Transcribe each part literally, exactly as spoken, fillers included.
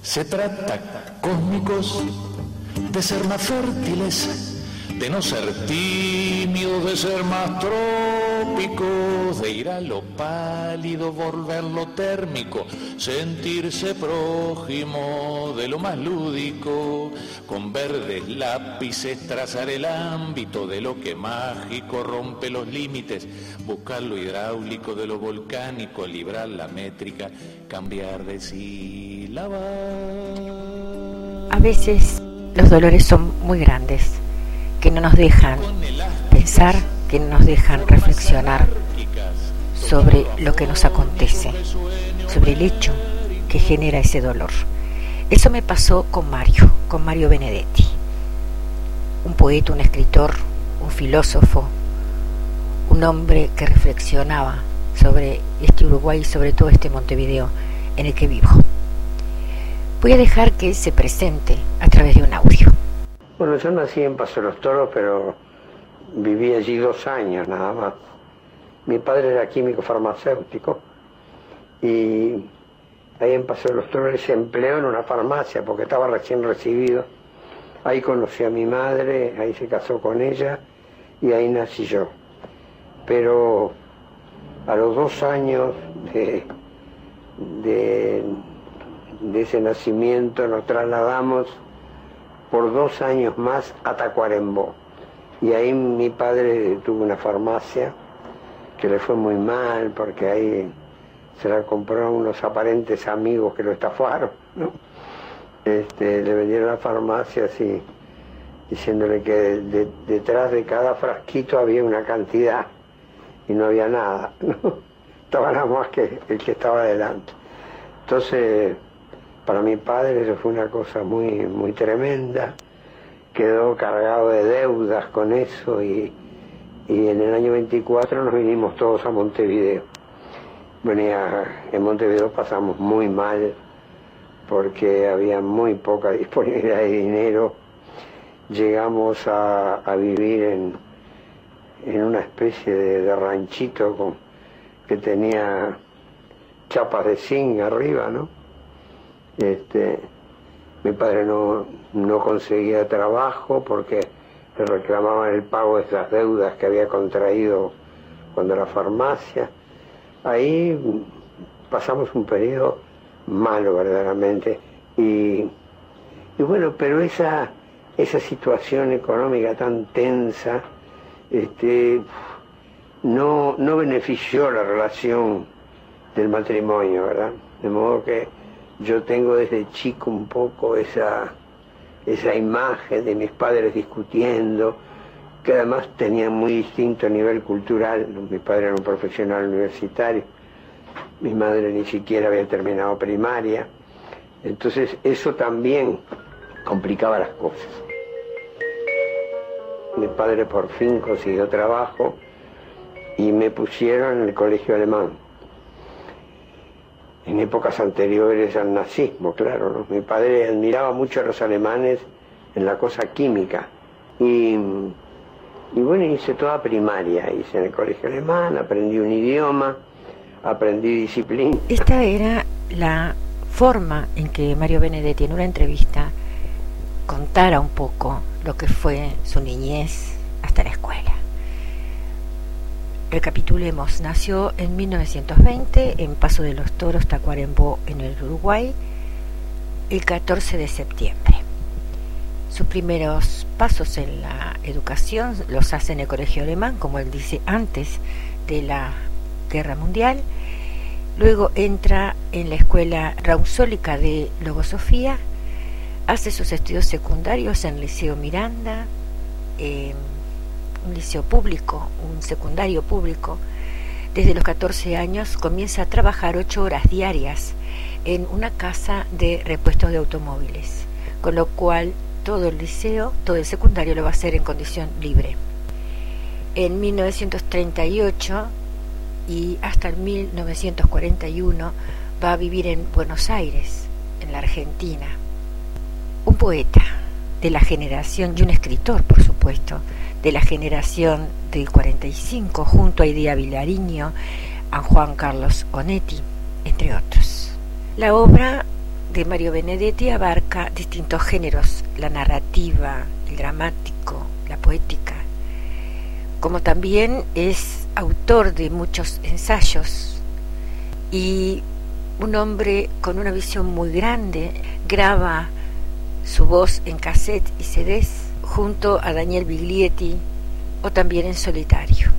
Se trata, cósmicos, de ser más fértiles, de no ser tímidos, de ser más trópicos, de ir a lo pálido, volverlo térmico, sentirse prójimo de lo más lúdico, con verdes lápices trazar el ámbito de lo que mágico rompe los límites, buscar lo hidráulico de lo volcánico, librar la métrica, cambiar de sílaba. A veces los dolores son muy grandes, que no nos dejan pensar, que no nos dejan reflexionar sobre lo que nos acontece, sobre el hecho que genera ese dolor. Eso me pasó con Mario, con Mario Benedetti, un poeta, un escritor, un filósofo, un hombre que reflexionaba sobre este Uruguay y sobre todo este Montevideo en el que vivo. Voy a dejar que él se presente a través de un audio. Bueno, yo nací en Paso de los Toros, pero viví allí dos años nada más. Mi padre era químico farmacéutico y ahí en Paso de los Toros se empleó en una farmacia porque estaba recién recibido. Ahí conocí a mi madre, ahí se casó con ella y ahí nací yo. Pero a los dos años de, de, de ese nacimiento nos trasladamos por dos años más a Tacuarembó. Y ahí mi padre tuvo una farmacia que le fue muy mal porque ahí se la compraron unos aparentes amigos que lo estafaron, ¿no? Este, le vendieron la farmacia así, diciéndole que de, de, detrás de cada frasquito había una cantidad y no había nada, ¿no? Estaba nada más que el que estaba adelante. Entonces, para mi padre eso fue una cosa muy, muy tremenda. Quedó cargado de deudas con eso y, y en el año veinticuatro nos vinimos todos a Montevideo. Bueno, ya en Montevideo pasamos muy mal porque había muy poca disponibilidad de dinero. Llegamos a, a vivir en, en una especie de, de ranchito con, que tenía chapas de zinc arriba, ¿no? Este, mi padre no, no conseguía trabajo porque le reclamaban el pago de esas deudas que había contraído cuando la farmacia. Ahí pasamos un periodo malo verdaderamente y, y bueno, pero esa, esa situación económica tan tensa este, no, no benefició la relación del matrimonio, ¿verdad? De modo que yo tengo desde chico un poco esa, esa imagen de mis padres discutiendo, que además tenían muy distinto nivel cultural. Mi padre era un profesional universitario, mi madre ni siquiera había terminado primaria, entonces eso también complicaba las cosas. Mi padre por fin consiguió trabajo y me pusieron en el colegio alemán. En épocas anteriores al nazismo, claro, ¿no? Mi padre admiraba mucho a los alemanes en la cosa química. Y, y bueno, hice toda primaria, hice en el colegio alemán, aprendí un idioma, aprendí disciplina. Esta era la forma en que Mario Benedetti en una entrevista contara un poco lo que fue su niñez hasta la escuela. Recapitulemos, nació en mil novecientos veinte en Paso de los Toros, Tacuarembó, en el Uruguay, el catorce de septiembre. Sus primeros pasos en la educación los hace en el colegio alemán, como él dice, antes de la Guerra Mundial. Luego entra en la escuela rausólica de Logosofía, hace sus estudios secundarios en el Liceo Miranda, eh, un liceo público, un secundario público. Desde los catorce años comienza a trabajar ocho horas diarias en una casa de repuestos de automóviles, con lo cual todo el liceo, todo el secundario lo va a hacer en condición libre. En mil novecientos treinta y ocho y hasta el mil novecientos cuarenta y uno va a vivir en Buenos Aires, en la Argentina. Un poeta de la generación, y un escritor, por supuesto, de la generación del cuarenta y cinco, junto a Idea Vilariño, a Juan Carlos Onetti, entre otros. La obra de Mario Benedetti abarca distintos géneros, la narrativa, el dramático, la poética, como también es autor de muchos ensayos y un hombre con una visión muy grande. Graba su voz en cassette y C Ds junto a Daniel Biglietti o también en solitario.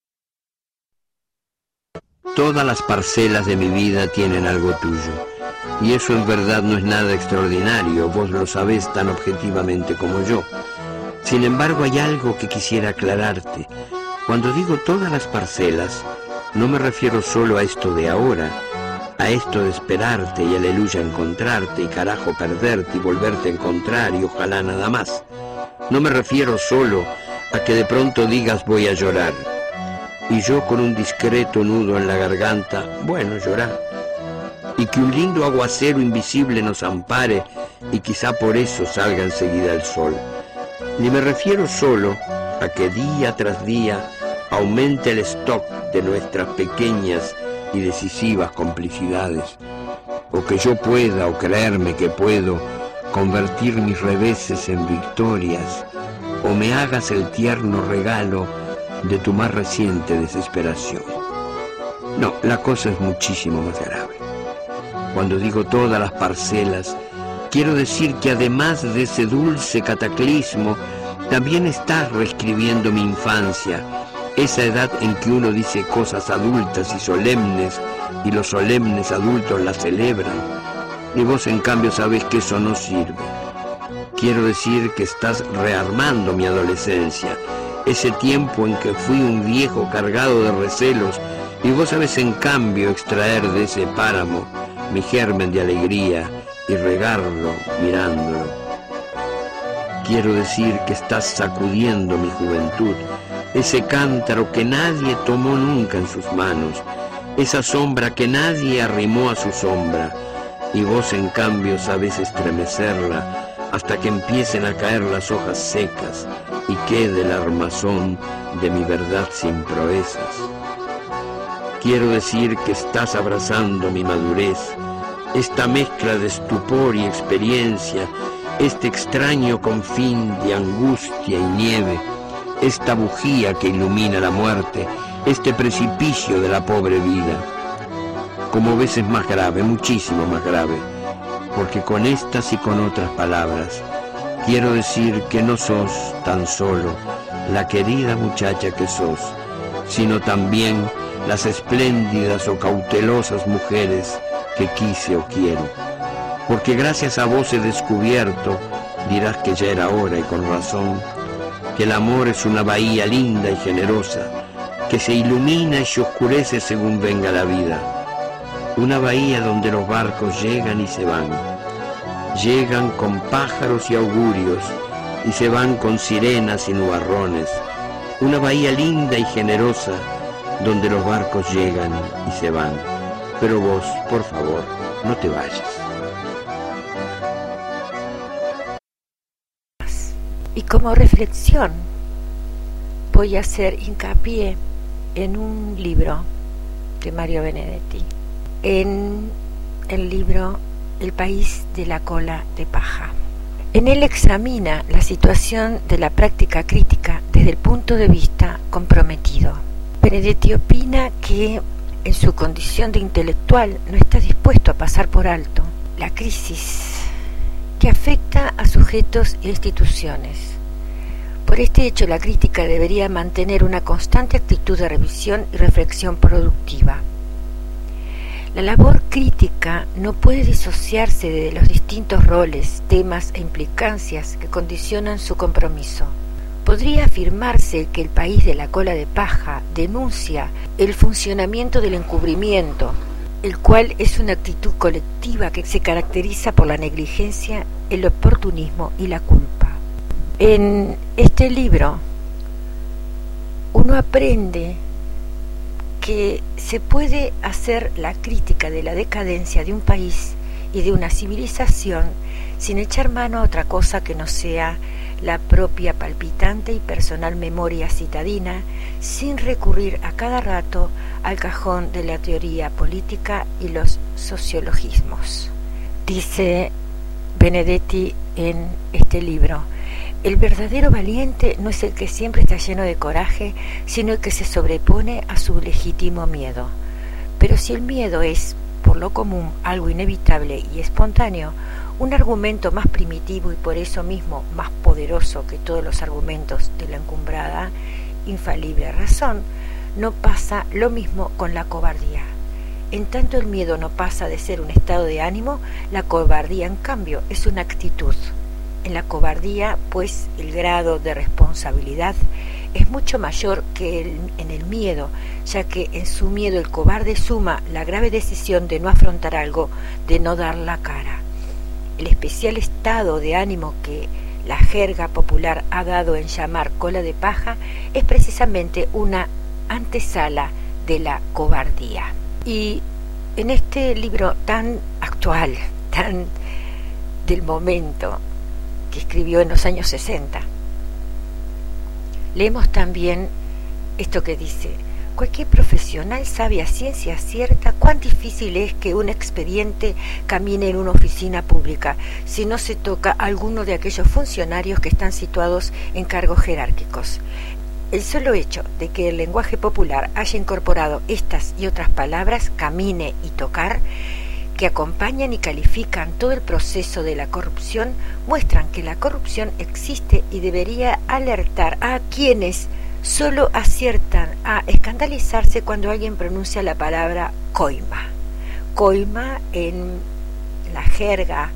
Todas las parcelas de mi vida tienen algo tuyo, y eso en verdad no es nada extraordinario, vos lo sabés tan objetivamente como yo. Sin embargo, hay algo que quisiera aclararte. Cuando digo todas las parcelas, no me refiero solo a esto de ahora, a esto de esperarte y aleluya encontrarte y carajo perderte y volverte a encontrar y ojalá nada más. No me refiero solo a que de pronto digas voy a llorar, y yo con un discreto nudo en la garganta, bueno, llorar, y que un lindo aguacero invisible nos ampare y quizá por eso salga enseguida el sol. Ni me refiero solo a que día tras día aumente el stock de nuestras pequeñas y decisivas complicidades, o que yo pueda, o creerme que puedo, convertir mis reveses en victorias, o me hagas el tierno regalo de tu más reciente desesperación. No, la cosa es muchísimo más grave. Cuando digo todas las parcelas, quiero decir que además de ese dulce cataclismo, también estás reescribiendo mi infancia, esa edad en que uno dice cosas adultas y solemnes, y los solemnes adultos las celebran, y vos en cambio sabés que eso no sirve. Quiero decir que estás rearmando mi adolescencia, ese tiempo en que fui un viejo cargado de recelos, y vos sabés en cambio extraer de ese páramo mi germen de alegría y regarlo mirándolo. Quiero decir que estás sacudiendo mi juventud, ese cántaro que nadie tomó nunca en sus manos, esa sombra que nadie arrimó a su sombra, y vos en cambio sabés estremecerla hasta que empiecen a caer las hojas secas y quede el armazón de mi verdad sin proezas. Quiero decir que estás abrazando mi madurez, esta mezcla de estupor y experiencia, este extraño confín de angustia y nieve, esta bujía que ilumina la muerte, este precipicio de la pobre vida. Como ves es más grave, muchísimo más grave, porque con estas y con otras palabras quiero decir que no sos tan solo la querida muchacha que sos, sino también las espléndidas o cautelosas mujeres que quise o quiero. Porque gracias a vos he descubierto, dirás que ya era hora y con razón, que el amor es una bahía linda y generosa, que se ilumina y se oscurece según venga la vida. Una bahía donde los barcos llegan y se van. Llegan con pájaros y augurios y se van con sirenas y nubarrones. Una bahía linda y generosa donde los barcos llegan y se van. Pero vos, por favor, no te vayas. Y como reflexión voy a hacer hincapié en un libro de Mario Benedetti, en el libro El país de la cola de paja. En él examina la situación de la práctica crítica desde el punto de vista comprometido. Benedetti opina que en su condición de intelectual no está dispuesto a pasar por alto la crisis que afecta a sujetos e instituciones. Por este hecho, la crítica debería mantener una constante actitud de revisión y reflexión productiva. La labor crítica no puede disociarse de los distintos roles, temas e implicancias que condicionan su compromiso. Podría afirmarse que el país de la cola de paja denuncia el funcionamiento del encubrimiento, el cual es una actitud colectiva que se caracteriza por la negligencia, el oportunismo y la culpa. En este libro uno aprende que se puede hacer la crítica de la decadencia de un país y de una civilización sin echar mano a otra cosa que no sea la propia palpitante y personal memoria citadina, sin recurrir a cada rato al cajón de la teoría política y los sociologismos. Dice Benedetti en este libro: el verdadero valiente no es el que siempre está lleno de coraje, sino el que se sobrepone a su legítimo miedo. Pero si el miedo es, por lo común, algo inevitable y espontáneo, un argumento más primitivo y por eso mismo más poderoso que todos los argumentos de la encumbrada, infalible razón, no pasa lo mismo con la cobardía. En tanto el miedo no pasa de ser un estado de ánimo, la cobardía, en cambio, es una actitud. En la cobardía, pues, el grado de responsabilidad es mucho mayor que el, en el miedo, ya que en su miedo el cobarde suma la grave decisión de no afrontar algo, de no dar la cara. El especial estado de ánimo que la jerga popular ha dado en llamar cola de paja es precisamente una antesala de la cobardía. Y en este libro tan actual, tan del momento, que escribió en los años sesenta, leemos también esto que dice: cualquier profesional sabe a ciencia cierta cuán difícil es que un expediente camine en una oficina pública si no se toca a alguno de aquellos funcionarios que están situados en cargos jerárquicos. El solo hecho de que el lenguaje popular haya incorporado estas y otras palabras, camine y tocar, que acompañan y califican todo el proceso de la corrupción, muestran que la corrupción existe y debería alertar a quienes solo aciertan a escandalizarse cuando alguien pronuncia la palabra coima. Coima en la jerga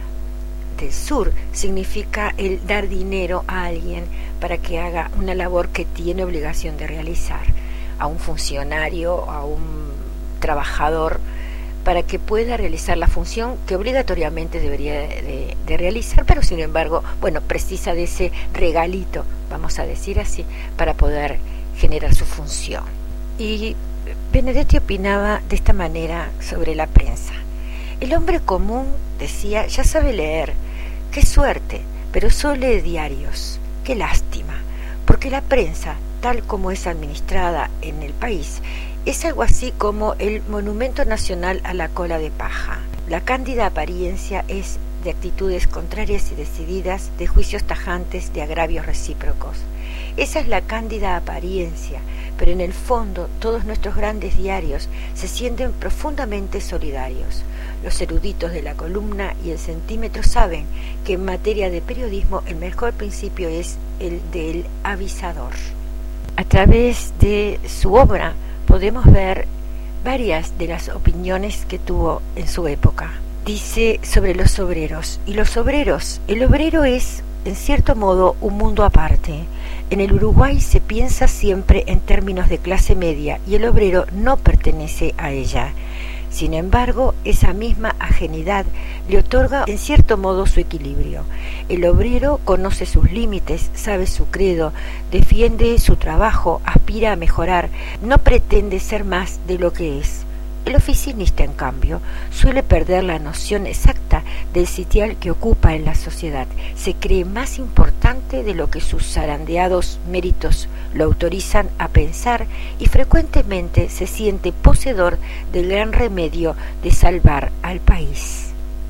del sur significa el dar dinero a alguien para que haga una labor que tiene obligación de realizar, a un funcionario, a un trabajador, para que pueda realizar la función que obligatoriamente debería de, de realizar, pero sin embargo, bueno, precisa de ese regalito, vamos a decir así, para poder generar su función. Y Benedetti opinaba de esta manera sobre la prensa: el hombre común, decía, ya sabe leer, qué suerte, pero solo lee diarios, qué lástima, porque la prensa, tal como es administrada en el país, es algo así como el monumento nacional a la cola de paja. La cándida apariencia es de actitudes contrarias y decididas, de juicios tajantes, de agravios recíprocos. Esa es la cándida apariencia, pero en el fondo todos nuestros grandes diarios se sienten profundamente solidarios. Los eruditos de la columna y el centímetro saben que en materia de periodismo el mejor principio es el del avisador. A través de su obra podemos ver varias de las opiniones que tuvo en su época. Dice sobre los obreros: y los obreros, el obrero es, en cierto modo, un mundo aparte. En el Uruguay se piensa siempre en términos de clase media y el obrero no pertenece a ella. Sin embargo, esa misma ajenidad le otorga en cierto modo su equilibrio. El obrero conoce sus límites, sabe su credo, defiende su trabajo, aspira a mejorar, no pretende ser más de lo que es. El oficinista, en cambio, suele perder la noción exacta del sitial que ocupa en la sociedad. Se cree más importante de lo que sus zarandeados méritos lo autorizan a pensar y frecuentemente se siente poseedor del gran remedio de salvar al país.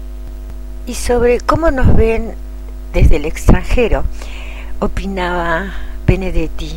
Y sobre cómo nos ven desde el extranjero, opinaba Benedetti: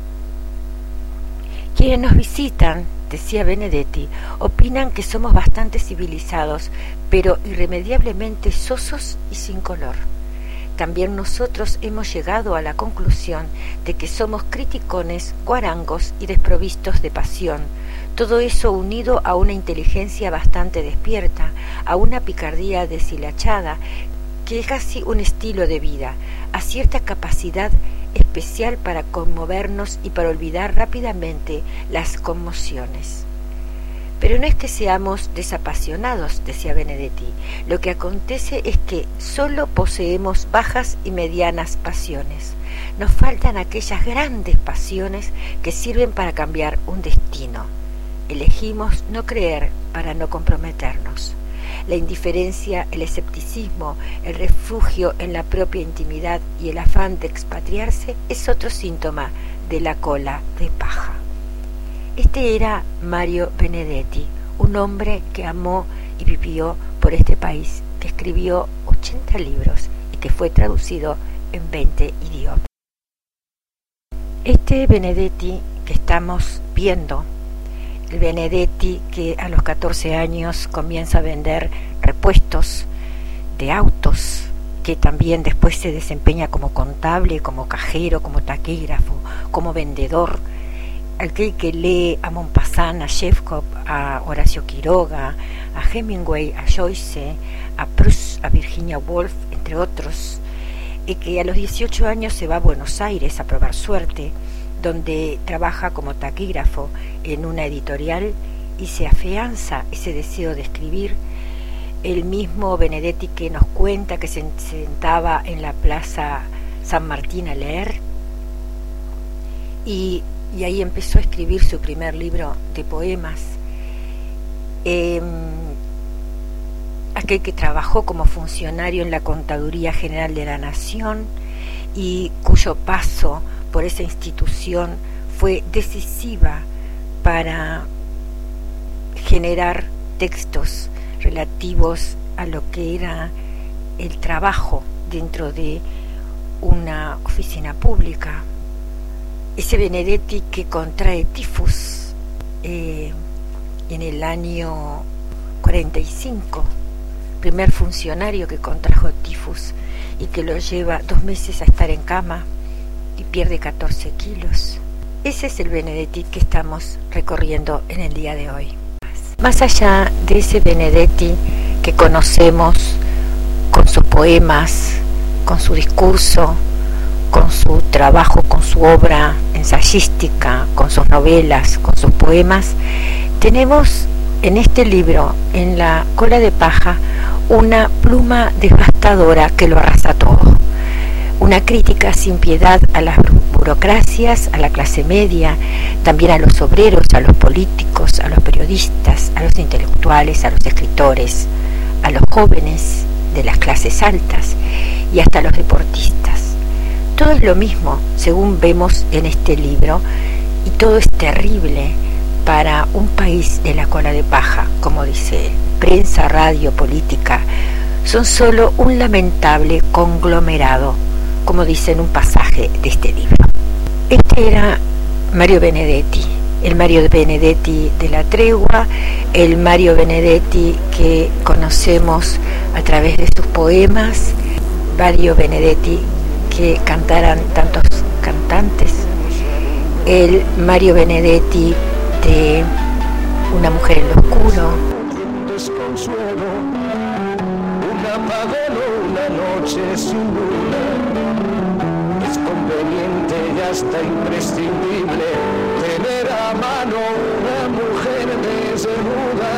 quienes nos visitan, decía Benedetti, opinan que somos bastante civilizados, pero irremediablemente sosos y sin color. También nosotros hemos llegado a la conclusión de que somos criticones, guarangos y desprovistos de pasión. Todo eso unido a una inteligencia bastante despierta, a una picardía deshilachada, que es casi un estilo de vida, a cierta capacidad especial para conmovernos y para olvidar rápidamente las conmociones. Pero no es que seamos desapasionados, decía Benedetti. Lo que acontece es que solo poseemos bajas y medianas pasiones. Nos faltan aquellas grandes pasiones que sirven para cambiar un destino. Elegimos no creer para no comprometernos. La indiferencia, el escepticismo, el refugio en la propia intimidad y el afán de expatriarse es otro síntoma de la cola de paja. Este era Mario Benedetti, un hombre que amó y vivió por este país que escribió ochenta libros y que fue traducido en veinte idiomas. Este Benedetti que estamos viendo, el Benedetti que a los catorce años comienza a vender repuestos de autos, que también después se desempeña como contable, como cajero, como taquígrafo, como vendedor, aquel que lee a Maupassant, a Chekhov, a Horacio Quiroga, a Hemingway, a Joyce, a Proust, a Virginia Woolf, entre otros, y que a los dieciocho años se va a Buenos Aires a probar suerte, donde trabaja como taquígrafo en una editorial y se afianza ese deseo de escribir. El mismo Benedetti que nos cuenta que se sentaba en la Plaza San Martín a leer y, y ahí empezó a escribir su primer libro de poemas. Eh, aquel que trabajó como funcionario en la Contaduría General de la Nación y cuyo paso por esa institución fue decisiva para generar textos relativos a lo que era el trabajo dentro de una oficina pública. Ese Benedetti que contrae tifus eh, en el año cuarenta y cinco, primer funcionario que contrajo tifus y que lo lleva dos meses a estar en cama y pierde catorce kilos. Ese es el Benedetti que estamos recorriendo en el día de hoy. Más allá de ese Benedetti que conocemos con sus poemas, con su discurso, con su trabajo, con su obra ensayística, con sus novelas, con sus poemas, tenemos en este libro, en La cola de paja, una pluma devastadora que lo arrasa todo. Una crítica sin piedad a las burocracias, a la clase media, también a los obreros, a los políticos, a los periodistas, a los intelectuales, a los escritores, a los jóvenes de las clases altas y hasta a los deportistas. Todo es lo mismo, según vemos en este libro, y todo es terrible para un país de la cola de paja, como dice él. Prensa, radio, política, son solo un lamentable conglomerado, como dice en un pasaje de este libro. Este era Mario Benedetti, el Mario Benedetti de la tregua, el Mario Benedetti que conocemos a través de sus poemas, Mario Benedetti que cantaran tantos cantantes, el Mario Benedetti de Una mujer en lo oscuro. Un desconsuelo, un apagón o una noche sin luna. Es conveniente y hasta imprescindible tener a mano una mujer desnuda.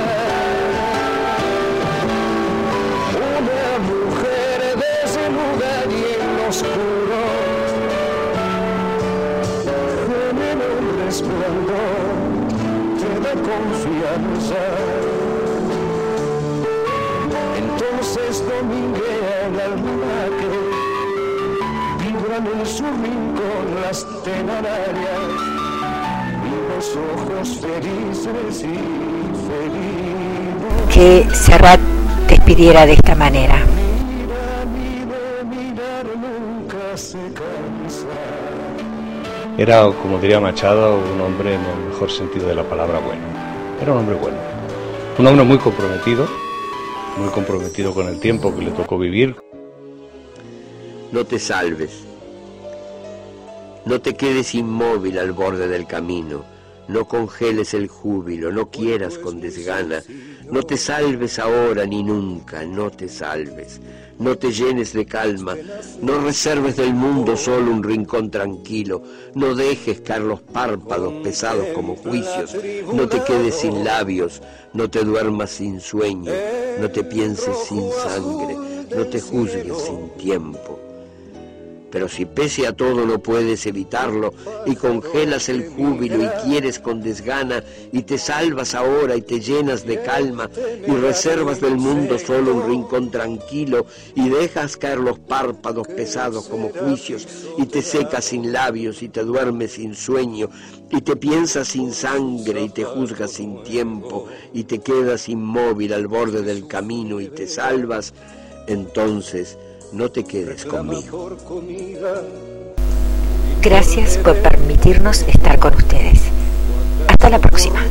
Una mujer desnuda y en lo oscuro. En un resplandor de confianza. Entonces dominguea el almanaque, vibran en su rincón las telararias y los ojos felices y felices. Que Serrat despidiera de esta manera. Mira, mira, mirar nunca se cansa. Era, como diría Machado, un hombre en el mejor sentido de la palabra bueno. Era un hombre bueno. Un hombre muy comprometido, muy comprometido con el tiempo que le tocó vivir. No te salves. No te quedes inmóvil al borde del camino. No congeles el júbilo, no quieras con desgana. No te salves ahora ni nunca, no te salves. No te llenes de calma, no reserves del mundo solo un rincón tranquilo, no dejes caer los párpados pesados como juicios, no te quedes sin labios, no te duermas sin sueño, no te pienses sin sangre, no te juzgues sin tiempo. Pero si pese a todo no puedes evitarlo y congelas el júbilo y quieres con desgana y te salvas ahora y te llenas de calma y reservas del mundo solo un rincón tranquilo y dejas caer los párpados pesados como juicios y te secas sin labios y te duermes sin sueño y te piensas sin sangre y te juzgas sin tiempo y te quedas inmóvil al borde del camino y te salvas, entonces no te quedes conmigo. Gracias por permitirnos estar con ustedes. Hasta la próxima.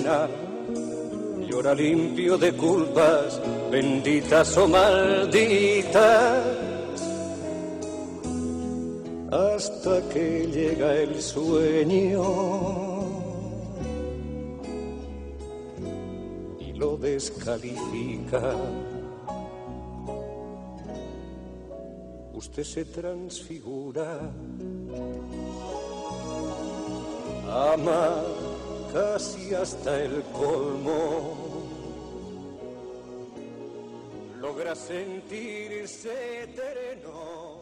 Llora limpio de culpas, benditas o malditas, hasta que llega el sueño y lo descalifica. Usted se transfigura, ama casi hasta el colmo, logra sentirse eterno.